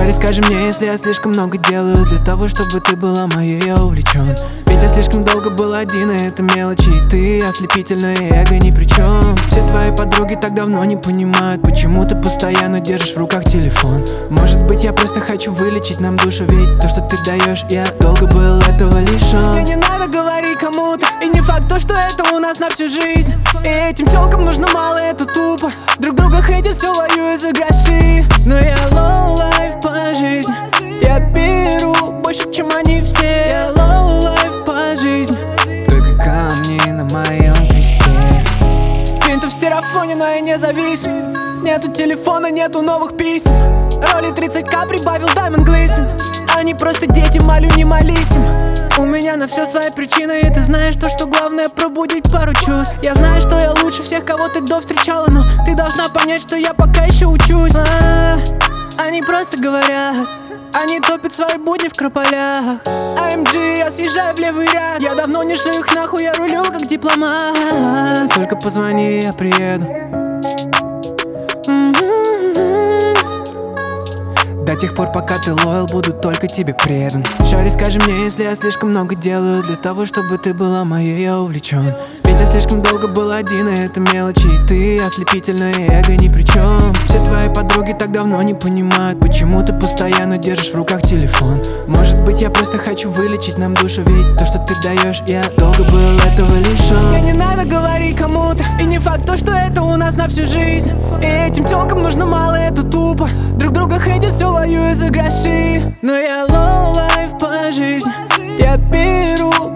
Шари, скажи мне, если я слишком много делаю для того, чтобы ты была моей, я увлечен. Ведь я слишком долго был один, и это мелочи, и ты ослепительное эго ни при чем. Все твои подруги так давно не понимают, почему ты постоянно держишь в руках телефон. Может быть, я просто хочу вылечить нам душу, ведь то, что ты даешь, я долго был этого лишен. Тебе не надо говорить кому-то, и не факт то, что это у нас на всю жизнь. И этим тёлкам нужно мало, это тупо. Друг друга хейтят, все воюют за гроши. Но я low life по жизни. Я беру больше, чем они все. Я low life по жизни. Только камни на моем кресте. Винтов в стерафоне, но я не зависим. Нету телефона, нету новых писем. Роли 30к прибавил Diamond Glisten. Они просто дети, молю, не молись им. У меня на все свои причины, и ты знаешь то, что главное пробудить пару чувств. Я знаю, что я лучше всех, кого ты встречала, но ты должна понять, что я пока еще учусь. Они просто говорят, они топят свои будни в Крополях. AMG, я съезжаю в левый ряд. Я давно не шлю их нахуй, я рулю как дипломат. Только позвони, я приеду. До тех пор, пока ты лоял, буду только тебе предан. Шари, скажи мне, если я слишком много делаю для того, чтобы ты была моей, я увлечен. Ведь я слишком долго был один, и это мелочи, и ты ослепительное эго ни при чем. Все твои подруги так давно не понимают, почему ты постоянно держишь в руках телефон. Может быть, я просто хочу вылечить нам душу, ведь то, что ты даешь, я долго был этого лишен. Тебе не надо говорить кому-то, и не факт то, что это у нас на всю жизнь. И этим тёлкам нужно мало, это тупо. Друг друга хейтят, все воюют за гроши. Но я low life по жизни. Я беру